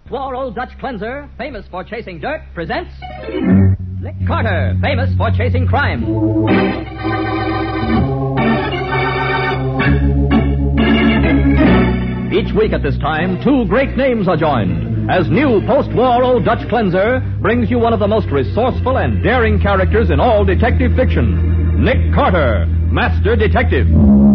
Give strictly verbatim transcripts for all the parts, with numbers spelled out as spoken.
Post-war Old Dutch Cleanser, famous for chasing dirt, presents Nick Carter, famous for chasing crime. Each week at this time, two great names are joined as new post-war Old Dutch Cleanser brings you one of the most resourceful and daring characters in all detective fiction, Nick Carter, Master Detective.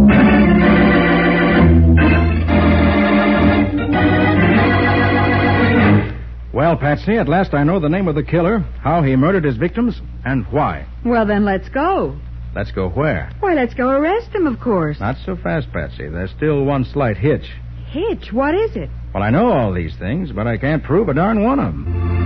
Well, Patsy, at last I know the name of the killer, how he murdered his victims, and why. Well, then let's go. Let's go where? Why, let's go arrest him, of course. Not so fast, Patsy. There's still one slight hitch. Hitch? What is it? Well, I know all these things, but I can't prove a darn one of them.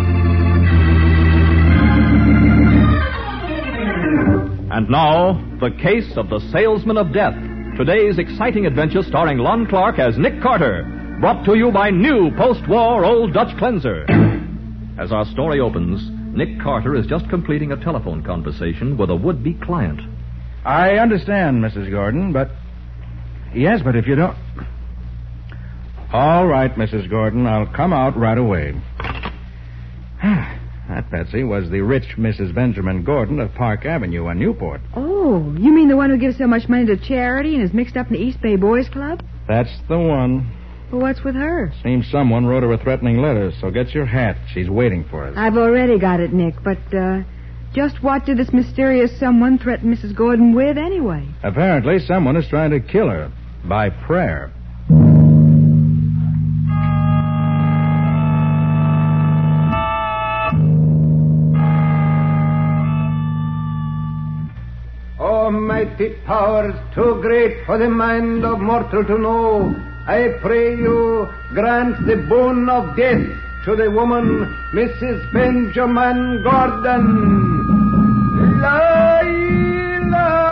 And now, the case of the Salesman of Death. Today's exciting adventure starring Lon Clark as Nick Carter. Brought to you by new post-war Old Dutch Cleanser. As our story opens, Nick Carter is just completing a telephone conversation with a would-be client. I understand, Missus Gordon, but... Yes, but if you don't... All right, Missus Gordon, I'll come out right away. That, Patsy, was the rich Missus Benjamin Gordon of Park Avenue on Newport. Oh, you mean the one who gives so much money to charity and is mixed up in the East Bay Boys Club? That's the one. Well, what's with her? Seems someone wrote her a threatening letter, so get your hat. She's waiting for us. I've already got it, Nick, but, uh, just what did this mysterious someone threaten Missus Gordon with, anyway? Apparently, someone is trying to kill her. By prayer. Almighty powers too great for the mind of mortal to know, I pray you grant the boon of death to the woman, Missus Benjamin Gordon. La, la,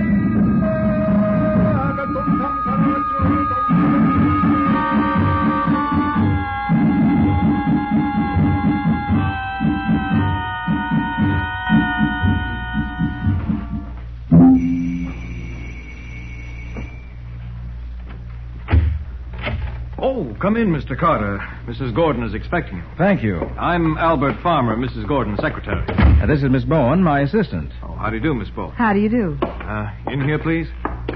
Oh, come in, Mister Carter. Missus Gordon is expecting you. Thank you. I'm Albert Farmer, Missus Gordon's secretary. Uh, this is Miss Bowen, my assistant. Oh, how do you do, Miss Bowen? How do you do? Uh, in here, please.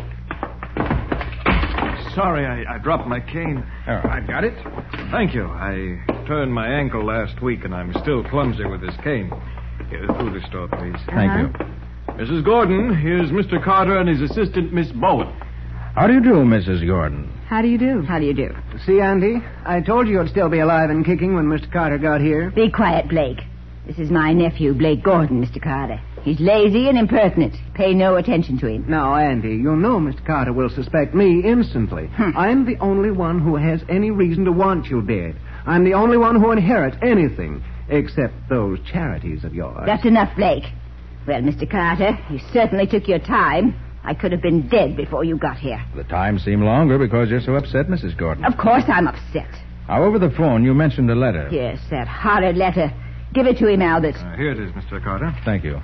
Sorry, I, I dropped my cane. Oh, I got it. Thank you. I turned my ankle last week, and I'm still clumsy with this cane. Here, through the store, please. Thank Uh-huh. you. Missus Gordon, here's Mister Carter and his assistant, Miss Bowen. How do you do, Missus Gordon? How do you do? How do you do? See, Andy, I told you you'd still be alive and kicking when Mister Carter got here. Be quiet, Blake. This is my nephew, Blake Gordon, Mister Carter. He's lazy and impertinent. Pay no attention to him. Now, Andy, you know Mister Carter will suspect me instantly. Hmm. I'm the only one who has any reason to want you dead. I'm the only one who inherits anything, except those charities of yours. That's enough, Blake. Well, Mister Carter, you certainly took your time. I could have been dead before you got here. The time seemed longer because you're so upset, Missus Gordon. Of course I'm upset. Now, over the phone, you mentioned a letter. Yes, that horrid letter. Give it to him, Albert. Uh, here it is, Mister Carter. Thank you.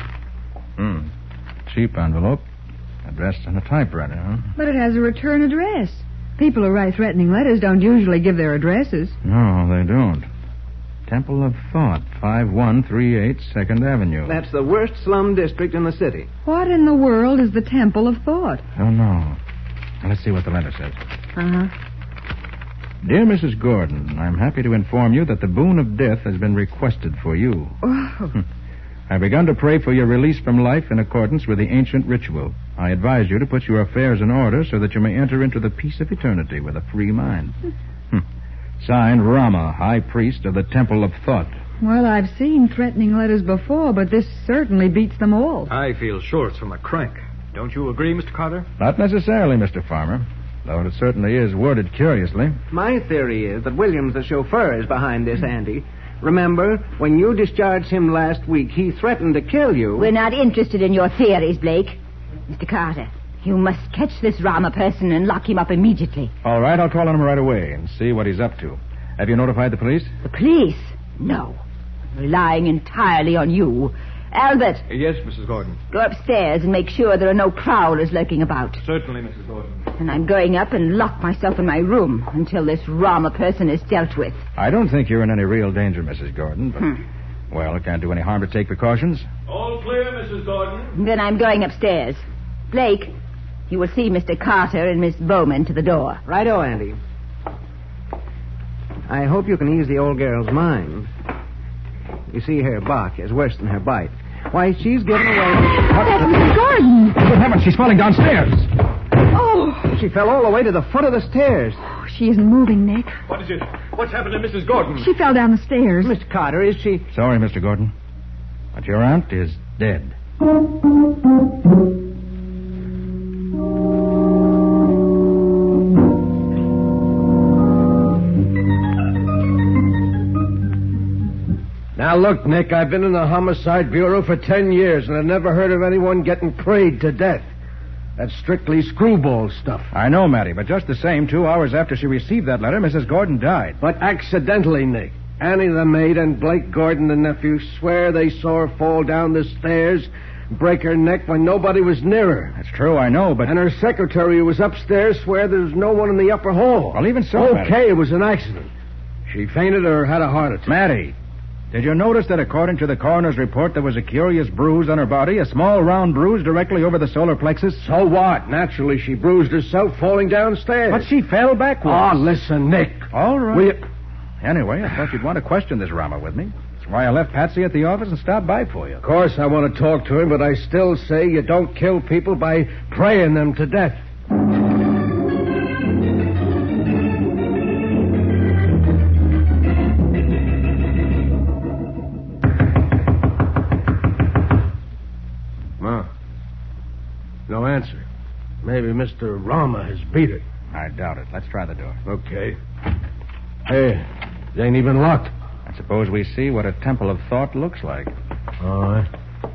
Hmm. Cheap envelope. Addressed on a typewriter, huh? But it has a return address. People who write threatening letters don't usually give their addresses. No, they don't. Temple of Thought, five one three eight second Avenue. That's the worst slum district in the city. What in the world is the Temple of Thought? Oh, no. Let's see what the letter says. Uh-huh. Dear Missus Gordon, I'm happy to inform you that the boon of death has been requested for you. Oh. I've begun to pray for your release from life in accordance with the ancient ritual. I advise you to put your affairs in order so that you may enter into the peace of eternity with a free mind. Signed, Rama, High Priest of the Temple of Thought. Well, I've seen threatening letters before, but this certainly beats them all. I feel sure it's from a crank. Don't you agree, Mister Carter? Not necessarily, Mister Farmer, though it certainly is worded curiously. My theory is that Williams, the chauffeur, is behind this, Andy. Remember, when you discharged him last week, he threatened to kill you. We're not interested in your theories, Blake. Mister Carter, you must catch this Rama person and lock him up immediately. All right, I'll call on him right away and see what he's up to. Have you notified the police? The police? No. I'm relying entirely on you. Albert. Yes, Missus Gordon. Go upstairs and make sure there are no prowlers lurking about. Certainly, Missus Gordon. And I'm going up and lock myself in my room until this Rama person is dealt with. I don't think you're in any real danger, Missus Gordon, but... Hmm. Well, it can't do any harm to take precautions. All clear, Missus Gordon. Then I'm going upstairs. Blake, you will see Mister Carter and Miss Bowman to the door. Righto, Andy. I hope you can ease the old girl's mind. You see, her bark is worse than her bite. Why, she's given away... That's Miss Gordon. What happened? She's falling downstairs. Oh, She fell all the way to the foot of the stairs. she isn't moving, Nick. What is it? What's happened to Missus Gordon? She fell down the stairs. Mister Carter, is she... Sorry, Mister Gordon. But your aunt is dead. Now, look, Nick, I've been in the Homicide Bureau for ten years, and I've never heard of anyone getting prayed to death. That's strictly screwball stuff. I know, Matty, but just the same, two hours after she received that letter, Missus Gordon died. But accidentally, Nick. Annie the maid and Blake Gordon the nephew swear they saw her fall down the stairs, break her neck when nobody was near her. That's true, I know, but... And her secretary who was upstairs swear there was no one in the upper hall. Well, even so, Okay, Matty. it was an accident. She fainted or had a heart attack. Matty, did you notice that according to the coroner's report, there was a curious bruise on her body, a small round bruise directly over the solar plexus? So what? Naturally, she bruised herself falling downstairs. But she fell backwards. Oh, listen, Nick. All right. Will you... Anyway, I thought you'd want to question this Rama with me. That's why I left Patsy at the office and stopped by for you. Of course, I want to talk to him, but I still say you don't kill people by praying them to death. Well, no answer. Maybe Mister Rama has beat it. I doubt it. Let's try the door. Okay. Hey, it ain't even locked. I suppose we see what a temple of thought looks like. All right.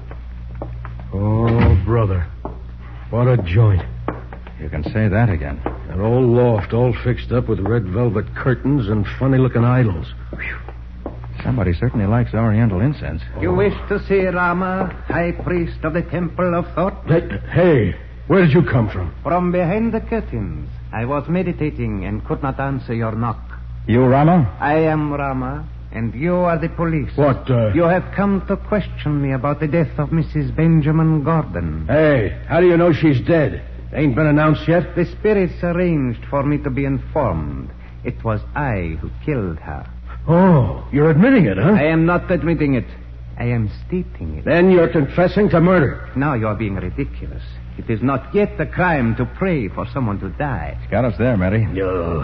Oh, brother. What a joint. You can say that again. That old loft all fixed up with red velvet curtains and funny-looking idols. Somebody certainly likes Oriental incense. You wish to see Rama, high priest of the Temple of Thought? Hey, hey, where did you come from? From behind the curtains. I was meditating and could not answer your knock. You, Rama? I am Rama, and you are the police. What, uh... You have come to question me about the death of Missus Benjamin Gordon. Hey, how do you know she's dead? Ain't been announced yet? The spirits arranged for me to be informed. It was I who killed her. Oh, you're admitting it, huh? I am not admitting it. I am stating it. Then you're confessing to murder. Now you're being ridiculous. It is not yet a crime to pray for someone to die. Got us there, Matty. No.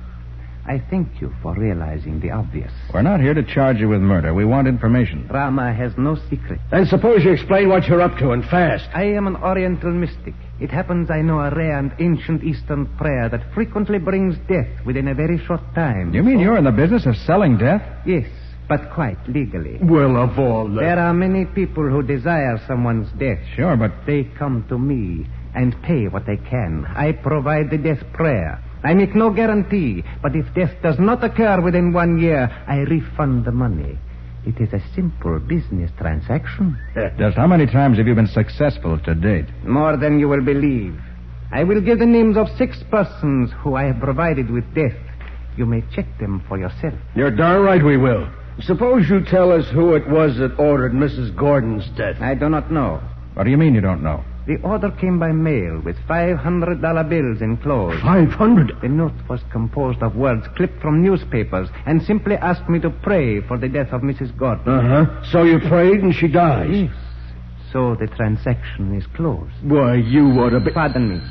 I thank you for realizing the obvious. We're not here to charge you with murder. We want information. Rama has no secret. Then suppose you explain what you're up to, and fast. I am an Oriental mystic. It happens I know a rare and ancient Eastern prayer that frequently brings death within a very short time. You mean So- you're in the business of selling death? Yes, but quite legally. Well, of all the... There are many people who desire someone's death. Sure, but... They come to me and pay what they can. I provide the death prayer. I make no guarantee, but if death does not occur within one year, I refund the money. It is a simple business transaction. Just how many times have you been successful to date? More than you will believe. I will give the names of six persons who I have provided with death. You may check them for yourself. You're darn right we will. Suppose you tell us who it was that ordered Missus Gordon's death. I do not know. What do you mean you don't know? The order came by mail with five hundred dollar bills enclosed. Five hundred? The note was composed of words clipped from newspapers and simply asked me to pray for the death of Missus Gordon. Uh-huh. So you prayed and she dies? Yes. So the transaction is closed. Why, you ought to be... Pardon me.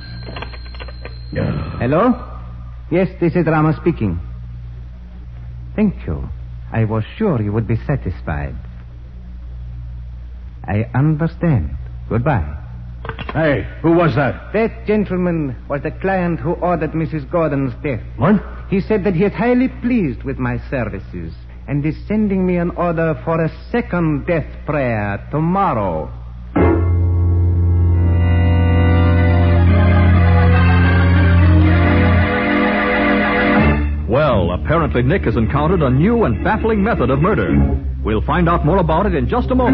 No. Hello? Yes, this is Rama speaking. Thank you. I was sure you would be satisfied. I understand. Goodbye. Hey, who was that? That gentleman was the client who ordered Missus Gordon's death. What? He said that he is highly pleased with my services and is sending me an order for a second death prayer tomorrow. Well, apparently Nick has encountered a new and baffling method of murder. We'll find out more about it in just a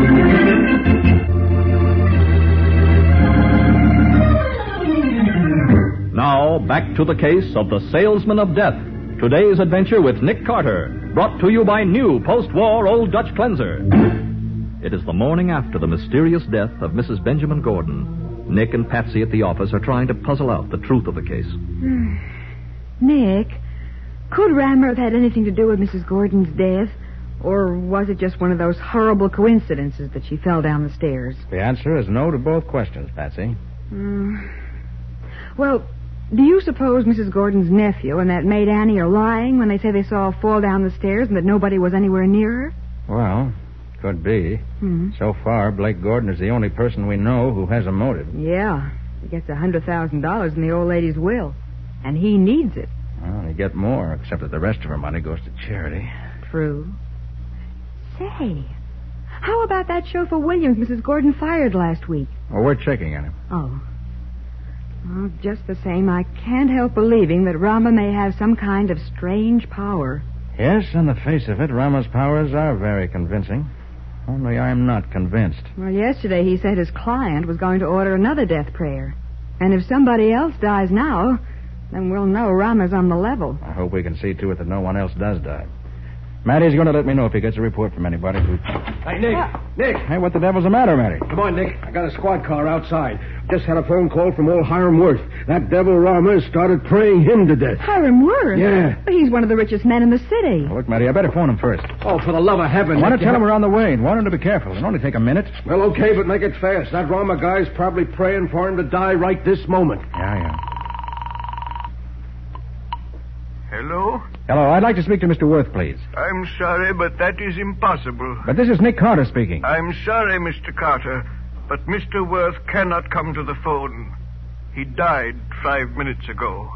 moment. Now, now, back to the case of the Salesman of Death. Today's adventure with Nick Carter, brought to you by new post-war Old Dutch Cleanser. It is the morning after the mysterious death of Missus Benjamin Gordon. Nick and Patsy at the office are trying to puzzle out the truth of the case. Nick, could Rammer have had anything to do with Missus Gordon's death? Or was it just one of those horrible coincidences that she fell down the stairs? The answer is no to both questions, Patsy. Mm. Well, do you suppose Missus Gordon's nephew and that maid Annie are lying when they say they saw her fall down the stairs and that nobody was anywhere near her? Well, could be. Hmm. So far, Blake Gordon is the only person we know who has a motive. Yeah. He gets a hundred thousand dollars in the old lady's will. And he needs it. Well, he get more, except that the rest of her money goes to charity. True. Say, how about that chauffeur Williams Missus Gordon fired last week? Well, we're checking on him. Oh. Well, just the same, I can't help believing that Rama may have some kind of strange power. Yes, on the face of it, Rama's powers are very convincing. Only I'm not convinced. Well, yesterday he said his client was going to order another death prayer. And if somebody else dies now, then we'll know Rama's on the level. I hope we can see to it that no one else does die. Matty's going to let me know if he gets a report from anybody who... Hey, Nick. Nick. Hey, what the devil's the matter, Matty? Come on, Nick. I got a squad car outside. Just had a phone call from old Hiram Worth. That devil Rama started praying him to death. Hiram Worth? Yeah. But he's one of the richest men in the city. Well, look, Matty, I better phone him first. Oh, for the love of heaven. I want Nick, to tell you him we're on the way and warn him to be careful. It'll only take a minute. Well, okay, but make it fast. That Rama guy's probably praying for him to die right this moment. Yeah, yeah. Hello? Hello, I'd like to speak to Mister Worth, please. I'm sorry, but that is impossible. But this is Nick Carter speaking. I'm sorry, Mister Carter, but Mister Worth cannot come to the phone. He died five minutes ago.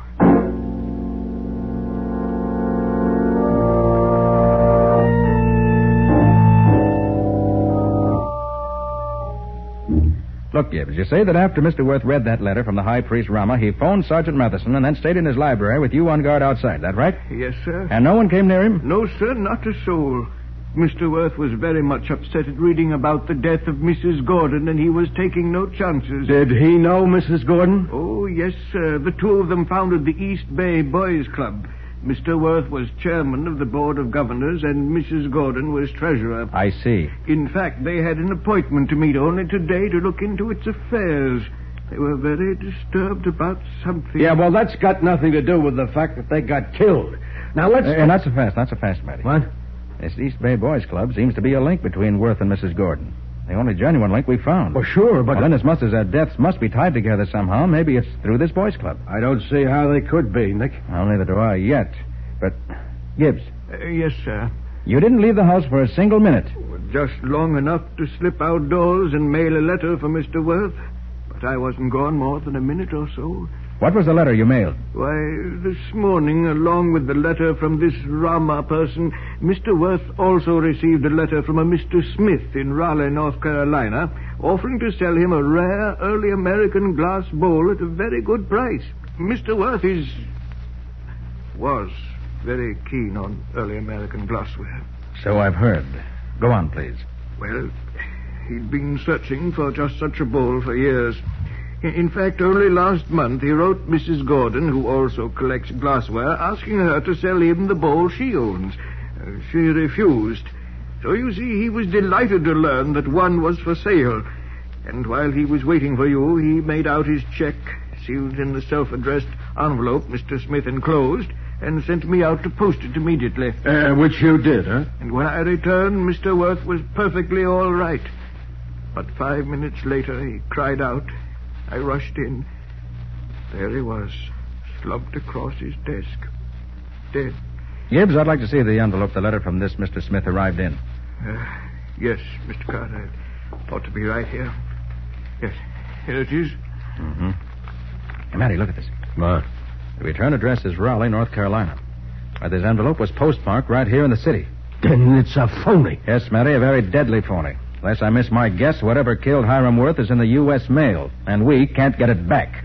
Look, Gibbs, you say that after Mister Worth read that letter from the High Priest Rama, he phoned Sergeant Matheson and then stayed in his library with you on guard outside. Is that right? Yes, sir. And no one came near him? No, sir, not a soul. Mister Worth was very much upset at reading about the death of Missus Gordon, and he was taking no chances. Did he know Missus Gordon? Oh, yes, sir. The two of them founded the East Bay Boys Club. Mister Worth was chairman of the Board of Governors, and Missus Gordon was treasurer. I see. In fact, they had an appointment to meet only today to look into its affairs. They were very disturbed about something. Yeah, well, that's got nothing to do with the fact that they got killed. Now, let's... Uh, not so fast, not so fast, Matty. What? This East Bay Boys Club seems to be a link between Worth and Missus Gordon. The only genuine link we found. Well, sure, but... Well, then, as much as their deaths must be tied together somehow, maybe it's through this boys' club. I don't see how they could be, Nick. Well, neither do I yet. But, Gibbs. Uh, yes, sir. You didn't leave the house for a single minute. Just long enough to slip outdoors and mail a letter for Mister Worth. But I wasn't gone more than a minute or so. What was the letter you mailed? Why, this morning, along with the letter from this Rama person, Mister Worth also received a letter from a Mister Smith in Raleigh, North Carolina, offering to sell him a rare early American glass bowl at a very good price. Mister Worth is... was very keen on early American glassware. So I've heard. Go on, please. Well, he'd been searching for just such a bowl for years. In fact, only last month he wrote Missus Gordon, who also collects glassware, asking her to sell him the bowl she owns. Uh, she refused. So you see, he was delighted to learn that one was for sale. And while he was waiting for you, he made out his check, sealed in the self-addressed envelope Mister Smith enclosed, and sent me out to post it immediately. Uh, which you did, huh? And when I returned, Mister Worth was perfectly all right. But five minutes later, he cried out. I rushed in. There he was, slumped across his desk, dead. Gibbs, I'd like to see the envelope the letter from this Mister Smith arrived in. Uh, yes, Mister Carter. It ought to be right here. Yes, here it is. Mm-hmm. Hey, Matty, look at this. What? The return address is Raleigh, North Carolina. Why, this envelope was postmarked right here in the city. Then it's a phony. Yes, Matty, a very deadly phony. Unless I miss my guess, whatever killed Hiram Worth is in the U S mail, and we can't get it back.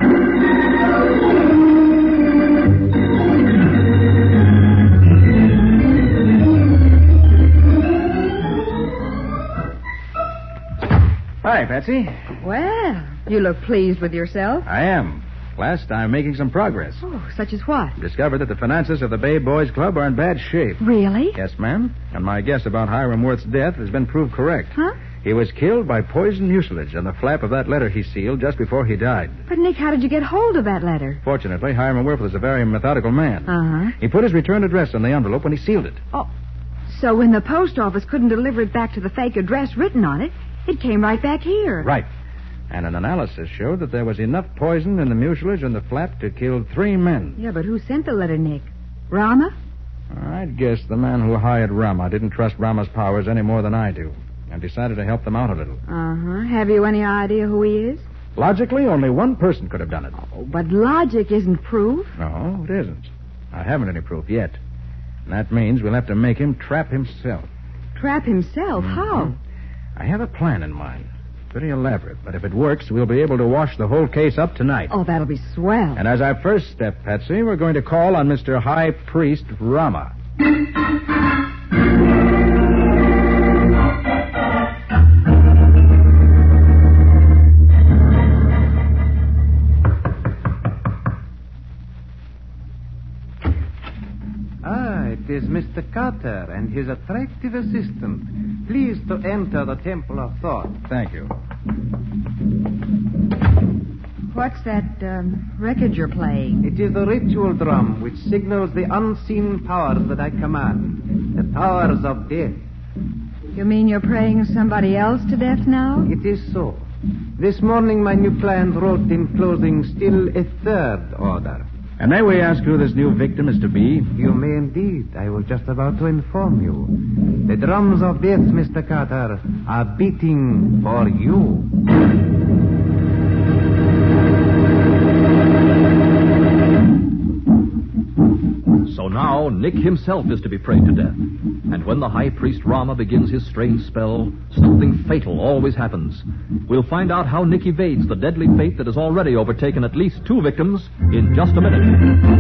Hi, Patsy. Well, you look pleased with yourself. I am. Last, I'm making some progress. Oh, such as what? Discovered that the finances of the Bay Boys Club are in bad shape. Really? Yes, ma'am. And my guess about Hiram Worth's death has been proved correct. Huh? He was killed by poison mucilage on the flap of that letter he sealed just before he died. But, Nick, how did you get hold of that letter? Fortunately, Hiram Worth was a very methodical man. Uh-huh. He put his return address on the envelope when he sealed it. Oh, so when the post office couldn't deliver it back to the fake address written on it, it came right back here. Right. And an analysis showed that there was enough poison in the mucilage and the flap to kill three men. Yeah, but who sent the letter, Nick? Rama? I'd guess the man who hired Rama didn't trust Rama's powers any more than I do, and decided to help them out a little. Uh-huh. Have you any idea who he is? Logically, only one person could have done it. Oh, but logic isn't proof. No, it isn't. I haven't any proof yet. And that means we'll have to make him trap himself. Trap himself? Mm-hmm. How? I have a plan in mind. Pretty elaborate, but if it works, we'll be able to wash the whole case up tonight. Oh, that'll be swell. And as our first step, Patsy, we're going to call on Mister High Priest Rama. Ah, it is Mister Carter and his attractive assistant. Please to enter the Temple of Thought. Thank you. What's that um, record you're playing? It is the ritual drum which signals the unseen powers that I command. The powers of death. You mean you're praying somebody else to death now? It is so. This morning my new client wrote in closing still a third order. And may we ask who this new victim is to be? You may indeed. I was just about to inform you. The drums of death, Mister Carter, are beating for you. So now Nick himself is to be prayed to death. And when the high priest Rama begins his strange spell, something fatal always happens. We'll find out how Nick evades the deadly fate that has already overtaken at least two victims in just a minute.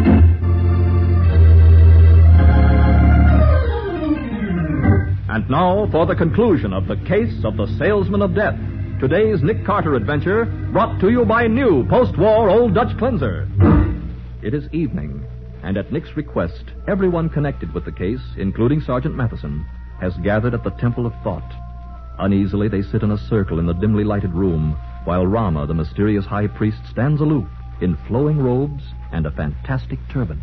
And now for the conclusion of the case of the Salesman of Death. Today's Nick Carter adventure, brought to you by new post-war Old Dutch Cleanser. It is evening. And at Nick's request, everyone connected with the case, including Sergeant Matheson, has gathered at the Temple of Thought. Uneasily, they sit in a circle in the dimly lighted room, while Rama, the mysterious high priest, stands aloof in flowing robes and a fantastic turban.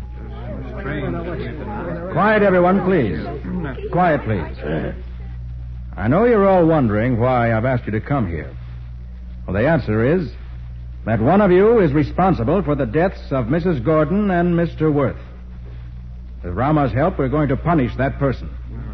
Quiet, everyone, please. Quiet, please. I know you're all wondering why I've asked you to come here. Well, the answer is that one of you is responsible for the deaths of Missus Gordon and Mister Worth. With Rama's help, we're going to punish that person.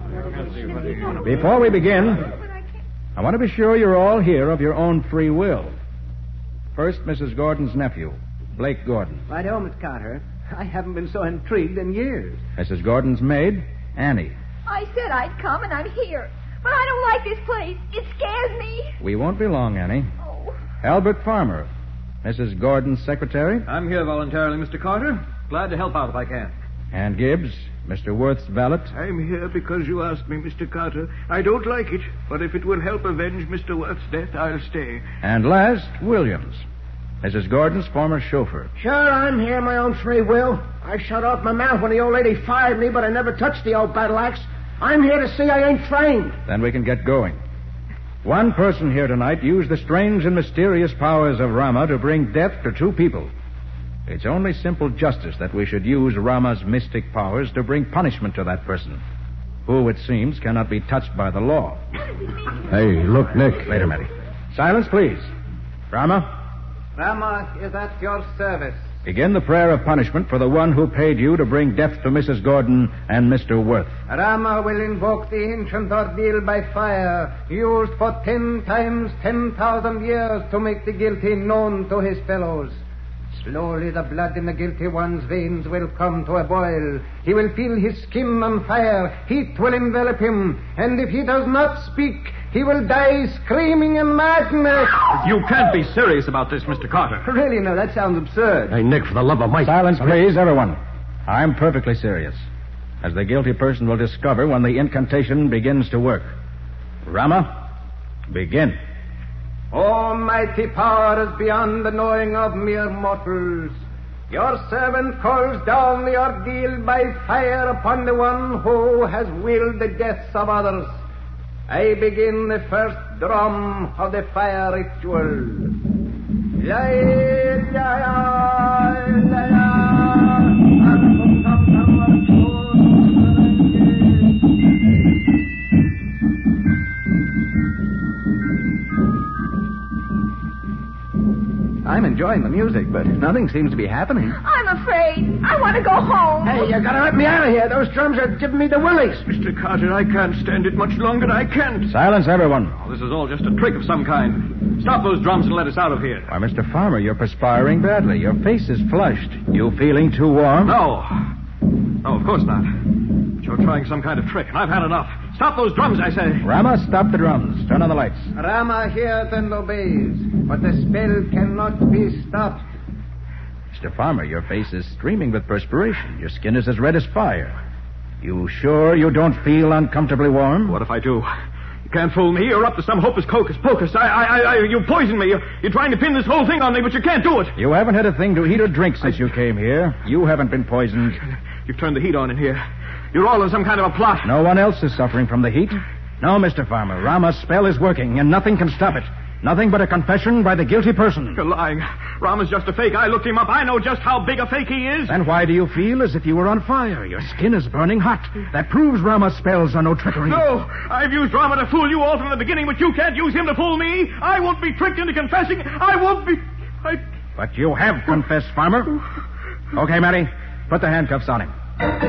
Before we begin, I want to be sure you're all here of your own free will. First, Missus Gordon's nephew, Blake Gordon. Right home, Miss Carter. I haven't been so intrigued in years. Missus Gordon's maid, Annie. I said I'd come, and I'm here. But I don't like this place. It scares me. We won't be long, Annie. Oh. Albert Farmer, Missus Gordon's secretary. I'm here voluntarily, Mister Carter. Glad to help out if I can. And Gibbs, Mister Worth's valet. I'm here because you asked me, Mister Carter. I don't like it, but if it will help avenge Mister Worth's death, I'll stay. And last, Williams, Missus Gordon's former chauffeur. Sure, I'm here, my own free will. I shut off my mouth when the old lady fired me, but I never touched the old battle axe. I'm here to see I ain't framed. Then we can get going. One person here tonight used the strange and mysterious powers of Rama to bring death to two people. It's only simple justice that we should use Rama's mystic powers to bring punishment to that person, who, it seems, cannot be touched by the law. Hey, look, Nick. Wait a minute. Silence, please. Rama, Rama is at your service. begin the prayer of punishment for the one who paid you to bring death to Missus Gordon and Mister Worth. Rama will invoke the ancient ordeal by fire, used for ten times ten thousand years to make the guilty known to his fellows. Slowly the blood in the guilty one's veins will come to a boil. He will feel his skin on fire. Heat will envelop him. And if he does not speak, he will die screaming in madness. You can't be serious about this, Mister Carter. Really, no, that sounds absurd. Hey, Nick, for the love of Mike. Silence, please, everyone. I'm perfectly serious, as the guilty person will discover when the incantation begins to work. Rama, begin. Almighty powers beyond the knowing of mere mortals, your servant calls down the ordeal by fire upon the one who has willed the deaths of others. I begin the first drum of the fire ritual. La, la, la, la, la. I'm enjoying the music, but nothing seems to be happening. I'm afraid. I want to go home. Hey, you gotta let me out of here. Those drums are giving me the willies. Mister Carter, I can't stand it much longer. I can't. Silence, everyone. Oh, this is all just a trick of some kind. Stop those drums and let us out of here. Why, Mister Farmer, you're perspiring badly. Your face is flushed. You feeling too warm? No. No, of course not. But you're trying some kind of trick, and I've had enough. Stop those drums, I say. Rama, stop the drums. Turn on the lights. Rama hears and obeys, but the spell cannot be stopped. Mister Farmer, your face is streaming with perspiration. Your skin is as red as fire. You sure you don't feel uncomfortably warm? What if I do? You can't fool me. You're up to some hocus pocus pocus. I, I, I, you poisoned me. You're, you're trying to pin this whole thing on me, but you can't do it. You haven't had a thing to eat or drink since you came here. You haven't been poisoned. You've turned the heat on in here. You're all in some kind of a plot. No one else is suffering from the heat. No, Mister Farmer. Rama's spell is working, and nothing can stop it. Nothing but a confession by the guilty person. You're lying. Rama's just a fake. I looked him up. I know just how big a fake he is. Then why do you feel as if you were on fire? Your skin is burning hot. That proves Rama's spells are no trickery. No, I've used Rama to fool you all from the beginning, but you can't use him to fool me. I won't be tricked into confessing. I won't be... I... But you have confessed, Farmer. Okay, Mary, put the handcuffs on him.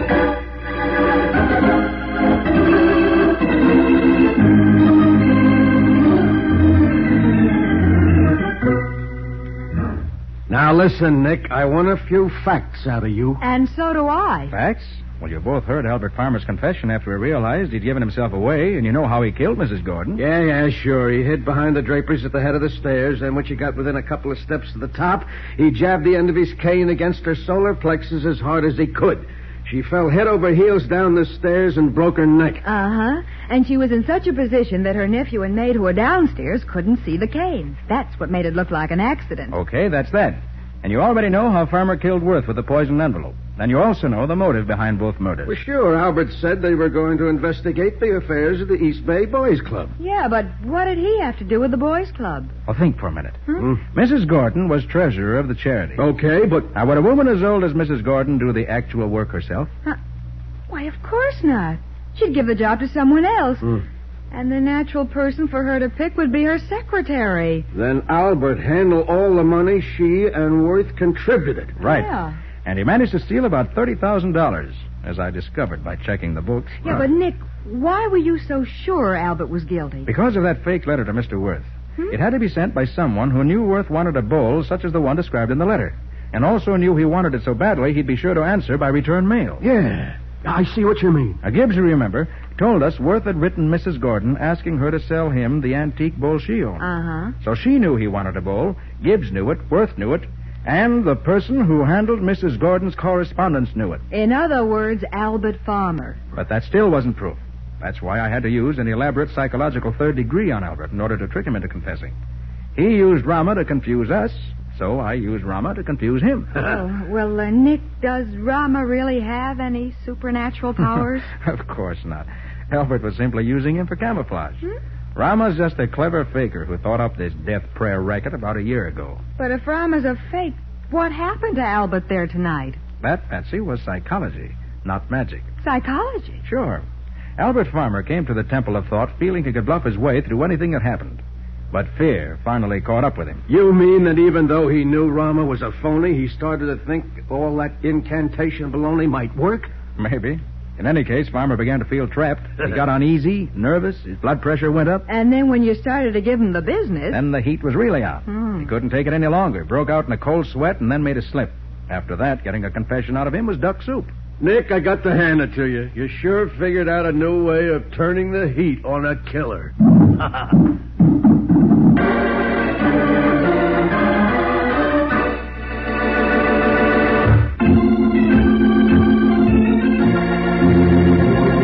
Now listen, Nick, I want a few facts out of you. And so do I. Facts? Well, you both heard Albert Farmer's confession after he realized he'd given himself away, and you know how he killed Missus Gordon. Yeah, yeah, sure. He hid behind the draperies at the head of the stairs, and when she got within a couple of steps to the top, he jabbed the end of his cane against her solar plexus as hard as he could. She fell head over heels down the stairs and broke her neck. Uh-huh. And she was in such a position that her nephew and maid who were downstairs couldn't see the cane. That's what made it look like an accident. Okay, that's that. And you already know how Farmer killed Worth with the poisoned envelope. And you also know the motive behind both murders. Well, sure. Albert said they were going to investigate the affairs of the East Bay Boys Club. Yeah, but what did he have to do with the boys' club? Well, think for a minute. Hmm? Missus Gordon was treasurer of the charity. Okay, but... Now, would a woman as old as Missus Gordon do the actual work herself? Huh. Why, of course not. She'd give the job to someone else. Hmm. And the natural person for her to pick would be her secretary. Then Albert handled all the money she and Worth contributed. Right. Yeah. And he managed to steal about thirty thousand dollars, as I discovered by checking the books. Yeah, but Nick, why were you so sure Albert was guilty? Because of that fake letter to Mister Worth. Hmm? It had to be sent by someone who knew Worth wanted a bowl such as the one described in the letter. And also knew he wanted it so badly he'd be sure to answer by return mail. Yeah, I see what you mean. Now, Gibbs, you remember, told us Worth had written Missus Gordon asking her to sell him the antique bowl she owned. Uh-huh. So she knew he wanted a bowl, Gibbs knew it, Worth knew it, and the person who handled Missus Gordon's correspondence knew it. In other words, Albert Farmer. But that still wasn't proof. That's why I had to use an elaborate psychological third degree on Albert in order to trick him into confessing. He used Rama to confuse us, so I used Rama to confuse him. Oh, well, uh, Nick, does Rama really have any supernatural powers? Of course not. Albert was simply using him for camouflage. Hmm? Rama's just a clever faker who thought up this death prayer racket about a year ago. But if Rama's a fake, what happened to Albert there tonight? That, Patsy, was psychology, not magic. Psychology? Sure. Albert Farmer came to the Temple of Thought feeling he could bluff his way through anything that happened. But fear finally caught up with him. You mean that even though he knew Rama was a phony, he started to think all that incantation baloney might work? Maybe. In any case, Farmer began to feel trapped. He got uneasy, nervous, his blood pressure went up. And then when you started to give him the business... Then the heat was really out. Hmm. He couldn't take it any longer. Broke out in a cold sweat and then made a slip. After that, getting a confession out of him was duck soup. Nick, I got to hand it to you. You sure figured out a new way of turning the heat on a killer.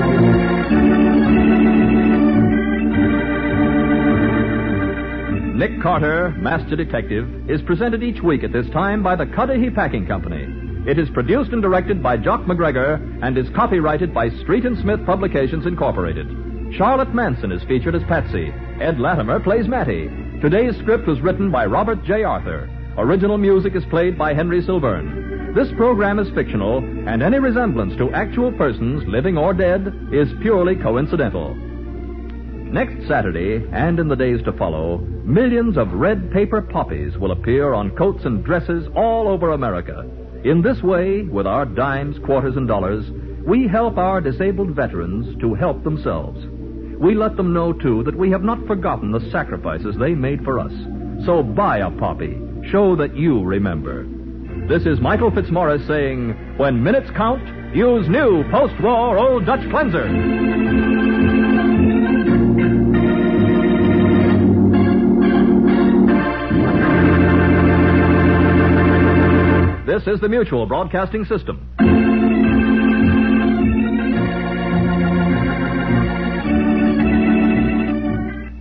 Nick Nick Carter, Master Detective, is presented each week at this time by the Cudahy Packing Company. It is produced and directed by Jock McGregor and is copyrighted by Street and Smith Publications, Incorporated. Charlotte Manson is featured as Patsy. Ed Latimer plays Matty. Today's script was written by Robert J. Arthur. Original music is played by Henry Silverne. This program is fictional, and any resemblance to actual persons, living or dead, is purely coincidental. Next Saturday, and in the days to follow, millions of red paper poppies will appear on coats and dresses all over America. In this way, with our dimes, quarters, and dollars, we help our disabled veterans to help themselves. We let them know, too, that we have not forgotten the sacrifices they made for us. So buy a poppy. Show that you remember. This is Michael Fitzmaurice saying, when minutes count, use new post-war Old Dutch Cleanser. This is the Mutual Broadcasting System.